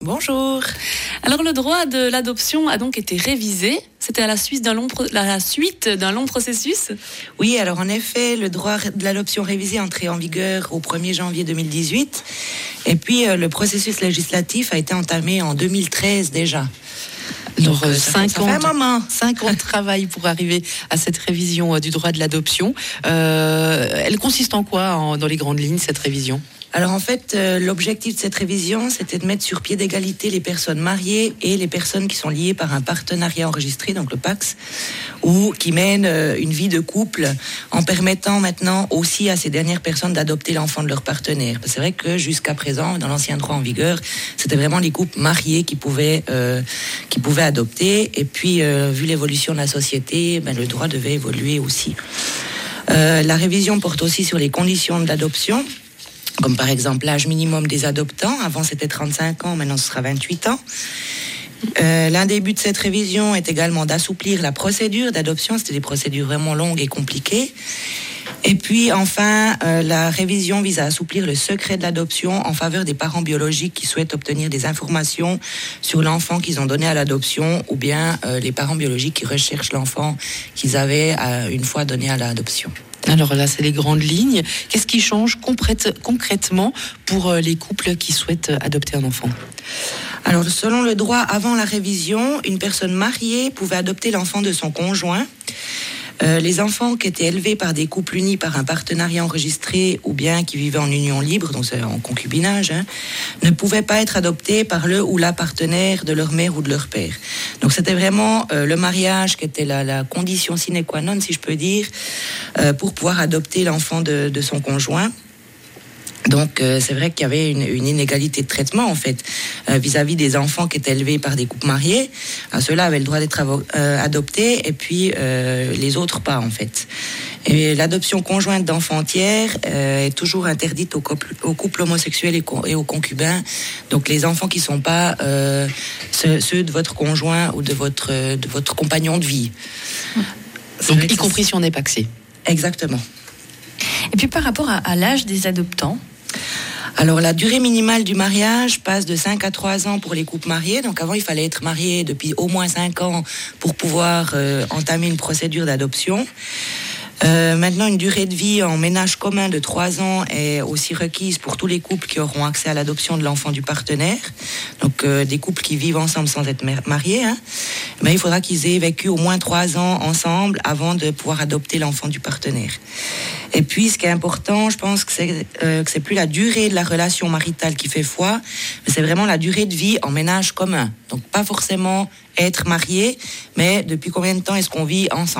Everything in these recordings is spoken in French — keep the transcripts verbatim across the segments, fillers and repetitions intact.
Bonjour. Alors le droit de l'adoption a donc été révisé. C'était à la suite d'un long, pro- à la suite d'un long processus. Oui, alors en effet, le droit de l'adoption révisé est entré en vigueur au premier janvier deux mille dix-huit. Et puis euh, le processus législatif a été entamé en deux mille treize déjà. Donc, Donc, cinq ça, ça ans, fait un moment. cinq ans de travail pour arriver à cette révision euh, du droit de l'adoption. Euh, elle consiste en quoi, en, dans les grandes lignes, cette révision ? Alors en fait, euh, l'objectif de cette révision, c'était de mettre sur pied d'égalité les personnes mariées et les personnes qui sont liées par un partenariat enregistré, donc le P A C S, ou qui mènent euh, une vie de couple, en permettant maintenant aussi à ces dernières personnes d'adopter l'enfant de leur partenaire. Parce que c'est vrai que jusqu'à présent, dans l'ancien droit en vigueur, c'était vraiment les couples mariés qui pouvaient euh, qui pouvaient adopter. Et puis, euh, vu l'évolution de la société, ben, le droit devait évoluer aussi. Euh, la révision porte aussi sur les conditions de l'adoption, comme par exemple l'âge minimum des adoptants. Avant, c'était trente-cinq ans, maintenant ce sera vingt-huit ans. Euh, l'un des buts de cette révision est également d'assouplir la procédure d'adoption. C'était des procédures vraiment longues et compliquées. Et puis enfin, euh, la révision vise à assouplir le secret de l'adoption en faveur des parents biologiques qui souhaitent obtenir des informations sur l'enfant qu'ils ont donné à l'adoption, ou bien euh, les parents biologiques qui recherchent l'enfant qu'ils avaient euh, une fois donné à l'adoption. Alors là, c'est les grandes lignes. Qu'est-ce qui change concrète, concrètement pour les couples qui souhaitent adopter un enfant ? Alors, selon le droit, avant la révision, une personne mariée pouvait adopter l'enfant de son conjoint. Euh, les enfants qui étaient élevés par des couples unis par un partenariat enregistré ou bien qui vivaient en union libre, donc c'est en concubinage, hein, ne pouvaient pas être adoptés par le ou la partenaire de leur mère ou de leur père. Donc c'était vraiment euh, le mariage qui était la, la condition sine qua non, si je peux dire, euh, pour pouvoir adopter l'enfant de, de son conjoint. Donc euh, c'est vrai qu'il y avait une, une inégalité de traitement en fait euh, vis-à-vis des enfants qui étaient élevés par des couples mariés. Alors, ceux-là avaient le droit d'être avo- euh, adoptés et puis euh, les autres pas en fait. Et l'adoption conjointe d'enfants tiers euh, est toujours interdite aux couples, aux couples homosexuels et, co- et aux concubins. Donc les enfants qui sont pas euh, ceux, ceux de votre conjoint ou de votre de votre compagnon de vie. Donc y compris si on n'est pacsé. Exactement. Et puis par rapport à, à l'âge des adoptants. Alors la durée minimale du mariage passe de cinq à trois ans pour les couples mariés. Donc avant, il fallait être marié depuis au moins cinq ans pour pouvoir euh, entamer une procédure d'adoption. Euh, maintenant, une durée de vie en ménage commun de trois ans est aussi requise pour tous les couples qui auront accès à l'adoption de l'enfant du partenaire. Donc, euh, des couples qui vivent ensemble sans être mariés. Hein. Mais il faudra qu'ils aient vécu au moins trois ans ensemble avant de pouvoir adopter l'enfant du partenaire. Et puis, ce qui est important, je pense que c'est, euh, que c'est plus la durée de la relation maritale qui fait foi, mais c'est vraiment la durée de vie en ménage commun. Donc, pas forcément être marié, mais depuis combien de temps est-ce qu'on vit ensemble ?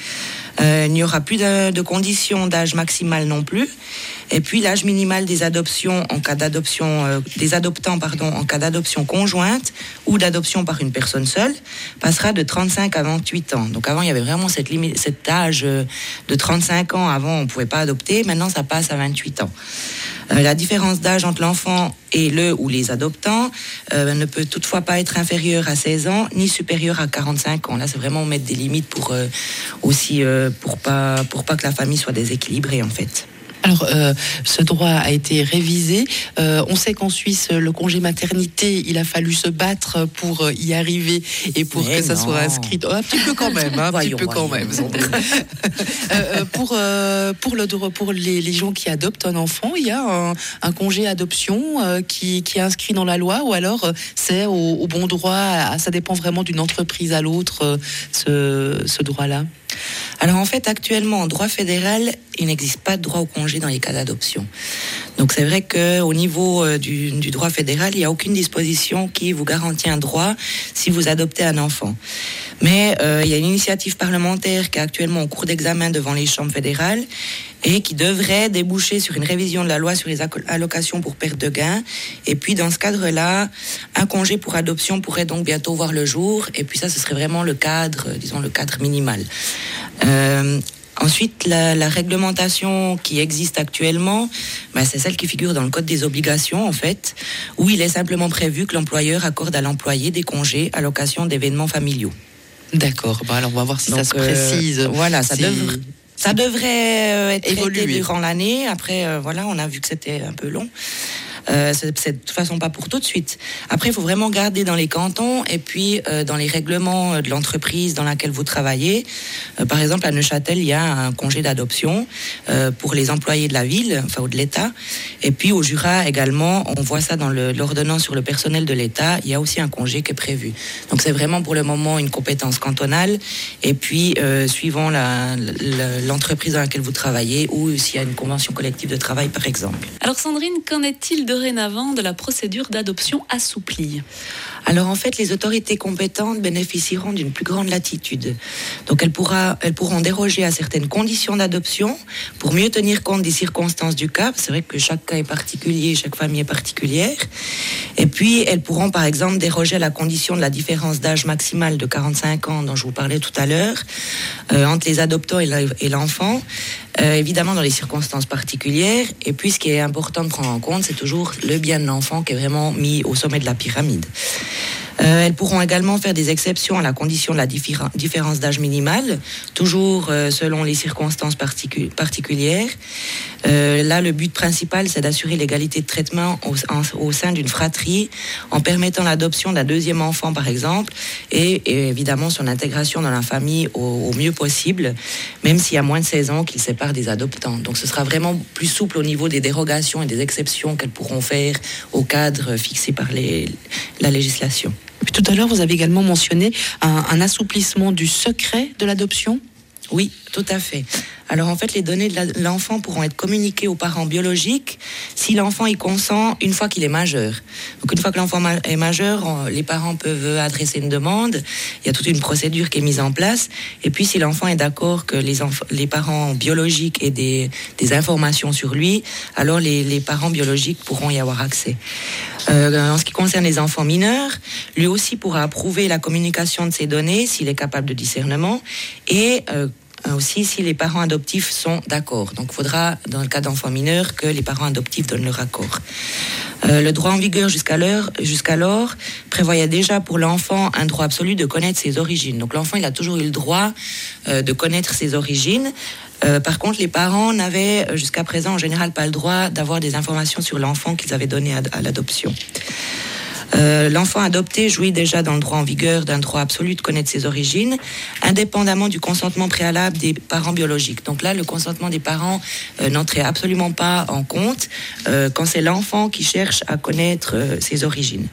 Euh, il n'y aura plus de, de conditions d'âge maximal non plus. Et puis l'âge minimal des adoptions en cas d'adoption, euh, des adoptants pardon, en cas d'adoption conjointe ou d'adoption par une personne seule passera de trente-cinq à vingt-huit ans. Donc avant il y avait vraiment cette limite, cet âge euh, de trente-cinq ans. Avant on pouvait pas adopter. Maintenant ça passe à vingt-huit ans. Euh, la différence d'âge entre l'enfant et le ou les adoptants euh, ne peut toutefois pas être inférieure à seize ans ni supérieure à quarante-cinq ans. Là, c'est vraiment mettre des limites pour euh, aussi euh, pour pas pour pas que la famille soit déséquilibrée en fait. Alors, euh, ce droit a été révisé. Euh, on sait qu'en Suisse, le congé maternité, il a fallu se battre pour y arriver et pour Mais que ça non. soit inscrit. Oh, un petit peu quand même, hein, un Voyons, petit peu quand voyons. même. Sandrine. euh, pour euh, pour le droit, pour les, les gens qui adoptent un enfant, il y a un, un congé adoption euh, qui qui est inscrit dans la loi, ou alors euh, c'est au, au bon droit. Ça dépend vraiment d'une entreprise à l'autre, euh, ce ce droit-là. Alors en fait, actuellement, en droit fédéral, il n'existe pas de droit au congé dans les cas d'adoption. Donc c'est vrai qu'au niveau euh, du, du droit fédéral, il n'y a aucune disposition qui vous garantit un droit si vous adoptez un enfant. Mais euh, il y a une initiative parlementaire qui est actuellement en cours d'examen devant les chambres fédérales et qui devrait déboucher sur une révision de la loi sur les allocations pour perte de gain. Et puis dans ce cadre-là, un congé pour adoption pourrait donc bientôt voir le jour. Et puis ça, ce serait vraiment le cadre, euh, disons le cadre minimal. Euh, Ensuite, la, la réglementation qui existe actuellement, ben, c'est celle qui figure dans le Code des obligations, en fait, où il est simplement prévu que l'employeur accorde à l'employé des congés à l'occasion d'événements familiaux. D'accord. Bon, alors on va voir si Donc, ça se précise. Euh, voilà, ça si... devrait. Ça devrait euh, être évoluer traité durant l'année. Après, euh, voilà, on a vu que c'était un peu long. Euh, c'est, c'est de toute façon pas pour tout de suite. Après, il faut vraiment garder dans les cantons et puis euh, dans les règlements de l'entreprise dans laquelle vous travaillez. Euh, par exemple, à Neuchâtel, il y a un congé d'adoption euh, pour les employés de la ville, enfin ou de l'État. Et puis au Jura également, on voit ça dans le, l'ordonnance sur le personnel de l'État. Il y a aussi un congé qui est prévu. Donc c'est vraiment pour le moment une compétence cantonale. Et puis euh, suivant la, la, l'entreprise dans laquelle vous travaillez ou s'il y a une convention collective de travail par exemple. Alors Sandrine, qu'en est-il dorénavant de la procédure d'adoption assouplie ? Alors en fait, les autorités compétentes bénéficieront d'une plus grande latitude. Donc elles, pourra, elles pourront déroger à certaines conditions d'adoption pour mieux tenir compte des circonstances du cas. C'est vrai que chaque cas est particulier, chaque famille est particulière. Et puis elles pourront par exemple déroger à la condition de la différence d'âge maximale de quarante-cinq ans dont je vous parlais tout à l'heure euh, entre les adoptants et, la, et l'enfant. Euh, évidemment dans les circonstances particulières. Et puis ce qui est important de prendre en compte, c'est toujours le bien de l'enfant qui est vraiment mis au sommet de la pyramide. Euh, elles pourront également faire des exceptions à la condition de la diffé- différence d'âge minimale, toujours euh, selon les circonstances particu- particulières. Euh, là, le but principal, c'est d'assurer l'égalité de traitement au, en, au sein d'une fratrie, en permettant l'adoption d'un deuxième enfant, par exemple, et, et évidemment son intégration dans la famille au, au mieux possible, même s'il y a moins de seize ans qu'ils séparent des adoptants. Donc, ce sera vraiment plus souple au niveau des dérogations et des exceptions qu'elles pourront faire au cadre fixé par les, la législation. Puis tout à l'heure, vous avez également mentionné un, un assouplissement du secret de l'adoption. Oui, tout à fait. Alors en fait, les données de la, l'enfant pourront être communiquées aux parents biologiques si l'enfant y consent une fois qu'il est majeur. Donc une fois que l'enfant ma- est majeur, on, les parents peuvent adresser une demande. Il y a toute une procédure qui est mise en place. Et puis si l'enfant est d'accord que les, enf- les parents biologiques aient des, des informations sur lui, alors les, les parents biologiques pourront y avoir accès. Euh, en ce qui concerne les enfants mineurs, lui aussi pourra approuver la communication de ces données s'il est capable de discernement et euh, aussi si les parents adoptifs sont d'accord. Donc il faudra, dans le cas d'enfants mineurs, que les parents adoptifs donnent leur accord. Euh, le droit en vigueur jusqu'alors, jusqu'alors prévoyait déjà pour l'enfant un droit absolu de connaître ses origines. Donc l'enfant, il a toujours eu le droit euh, de connaître ses origines. Euh, par contre, les parents n'avaient jusqu'à présent en général pas le droit d'avoir des informations sur l'enfant qu'ils avaient donné à, à l'adoption. Euh, l'enfant adopté jouit déjà dans le droit en vigueur d'un droit absolu de connaître ses origines, indépendamment du consentement préalable des parents biologiques. Donc là, le consentement des parents euh, n'entrait absolument pas en compte euh, quand c'est l'enfant qui cherche à connaître euh, ses origines.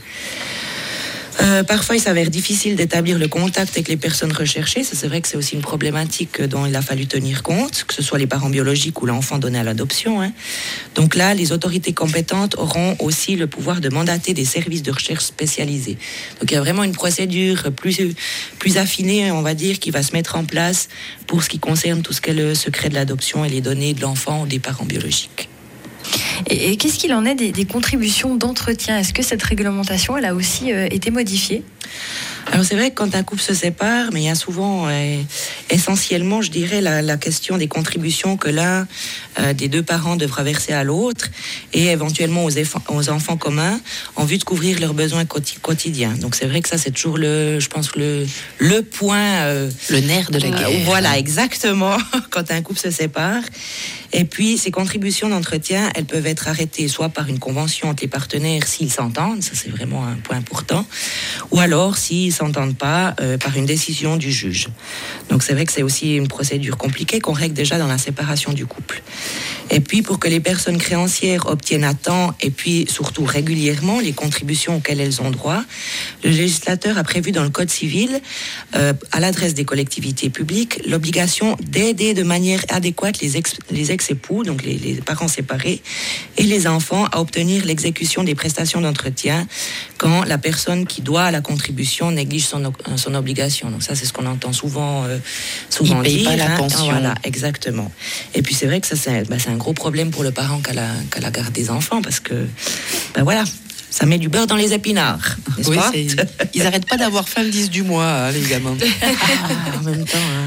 Euh, parfois, il s'avère difficile d'établir le contact avec les personnes recherchées. Ça, c'est vrai que c'est aussi une problématique dont il a fallu tenir compte, que ce soit les parents biologiques ou l'enfant donné à l'adoption. Hein. Donc là, les autorités compétentes auront aussi le pouvoir de mandater des services de recherche spécialisés. Donc il y a vraiment une procédure plus, plus affinée, on va dire, qui va se mettre en place pour ce qui concerne tout ce qu'est le secret de l'adoption et les données de l'enfant ou des parents biologiques. Et, et qu'est-ce qu'il en est des, des contributions d'entretien ? Est-ce que cette réglementation, elle a aussi euh, été modifiée ? Alors c'est vrai que quand un couple se sépare, mais il y a souvent, euh, essentiellement, je dirais, la, la question des contributions que l'un euh, des deux parents devra verser à l'autre et éventuellement aux, eff- aux enfants communs en vue de couvrir leurs besoins quoti- quotidiens. Donc c'est vrai que ça, c'est toujours le, je pense, le, le point... Euh, le nerf de la guerre. Euh, voilà, exactement, quand un couple se sépare. Et puis, ces contributions d'entretien, elles peuvent être arrêtées soit par une convention entre les partenaires s'ils s'entendent, ça c'est vraiment un point important, ou alors s'ils s'entendent pas, euh, par une décision du juge. Donc c'est vrai que c'est aussi une procédure compliquée qu'on règle déjà dans la séparation du couple. Et puis, pour que les personnes créancières obtiennent à temps et puis surtout régulièrement les contributions auxquelles elles ont droit, le législateur a prévu dans le Code civil, euh, à l'adresse des collectivités publiques, l'obligation d'aider de manière adéquate les ex, les ex-époux, donc les, les parents séparés, et les enfants à obtenir l'exécution des prestations d'entretien quand la personne qui doit la contribution néglige son, son obligation. Donc ça, c'est ce qu'on entend souvent, euh, souvent dire. Il paye dire. pas la hein. pension. Voilà, exactement. Et puis c'est vrai que ça, c'est, bah, c'est un gros problème pour le parent qu'à la, qu'à la garde des enfants, parce que, ben voilà, ça met du beurre dans les épinards, n'est-ce Oui, pas ? c'est... Ils n'arrêtent pas d'avoir faim le dix du mois, hein, les gamins. Ah, en même temps, hein,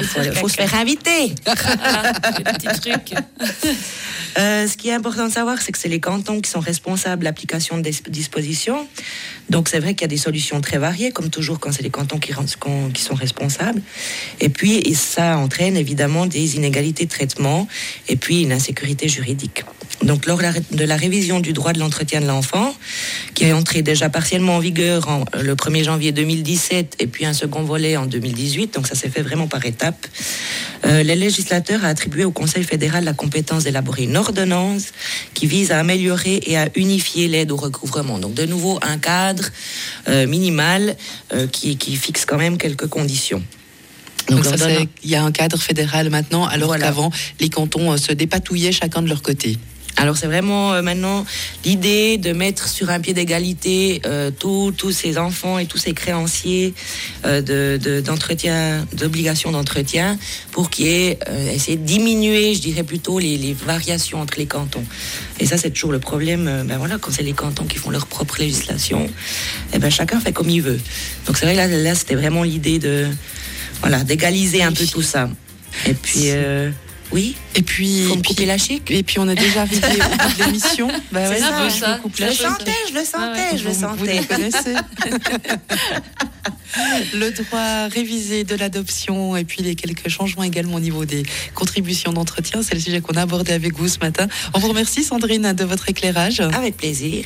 Il faut, faut se faire inviter. Voilà, les petits trucs. Euh, ce qui est important de savoir, c'est que c'est les cantons qui sont responsables de l'application des dispositions. Donc c'est vrai qu'il y a des solutions très variées, comme toujours quand c'est les cantons qui, qui sont responsables. Et puis et ça entraîne évidemment des inégalités de traitement et puis une insécurité juridique. Donc lors de la révision du droit de l'entretien de l'enfant, qui est entré déjà partiellement en vigueur en, le premier janvier deux mille dix-sept et puis un second volet en deux mille dix-huit, donc ça s'est fait vraiment par étapes, euh, le législateur a attribué au Conseil fédéral la compétence d'élaborer une ordonnance qui vise à améliorer et à unifier l'aide au recouvrement. Donc de nouveau un cadre euh, minimal euh, qui, qui fixe quand même quelques conditions. Donc, Donc ça, c'est, il y a un cadre fédéral maintenant, alors voilà. qu'avant, les cantons euh, se dépatouillaient chacun de leur côté. Alors c'est vraiment euh, maintenant l'idée de mettre sur un pied d'égalité euh, tous tous ces enfants et tous ces créanciers euh, de, de d'entretien, d'obligation d'entretien, pour qu'il y ait euh, essayer de diminuer, je dirais plutôt les, les variations entre les cantons. Et ça c'est toujours le problème. Euh, ben voilà, quand c'est les cantons qui font leur propre législation, et ben chacun fait comme il veut. Donc c'est vrai là, là c'était vraiment l'idée de voilà d'égaliser un peu tout ça. Et puis euh, oui. Et puis, faut me couper la chic. Et puis on est déjà arrivé au bout de l'émission. Bah ouais, c'est ça, je, ça. je le sentais, je le sentais, ah ouais, je le sentais. Vous le connaissez. Le droit révisé de l'adoption et puis les quelques changements également au niveau des contributions d'entretien, c'est le sujet qu'on a abordé avec vous ce matin. On vous remercie Sandrine de votre éclairage. Avec plaisir.